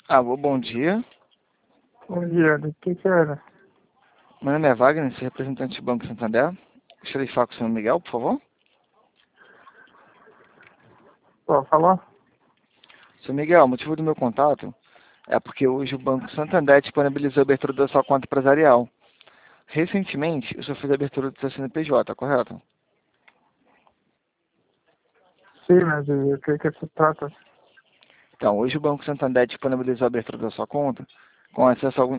Alô, bom dia. Bom dia, do que era? Meu nome é Wagner, sou representante do Banco Santander. Gostaria de falar com o senhor Miguel, por favor. Pode falar? Senhor Miguel, o motivo do meu contato é porque hoje o Banco Santander disponibilizou a abertura da sua conta empresarial. Recentemente, o senhor fez a abertura do seu CNPJ, correto? Sim, mas o que se trata? Então, hoje o Banco Santander disponibilizou a abertura da sua conta com acesso